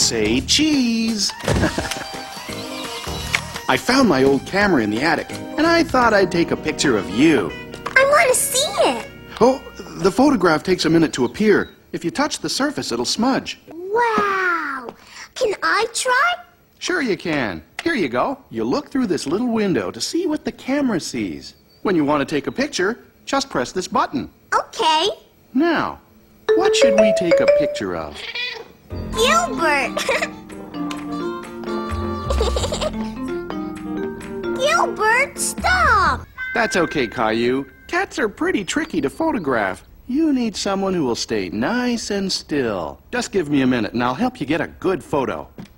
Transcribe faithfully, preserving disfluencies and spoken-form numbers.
Say cheese. I found my old camera in the attic, and I thought I'd take a picture of you. I want to see it. Oh, the photograph takes a minute to appear. If you touch the surface, it'll smudge. Wow. Can I try? Sure you can. Here you go. You look through this little window to see what the camera sees. When you want to take a picture, just press this button. Okay. Now, what should we take a picture of? Gilbert. Gilbert, stop. That's okay, Caillou. Cats are pretty tricky to photograph. You need someone who will stay nice and still. Just give me a minute and I'll help you get a good photo.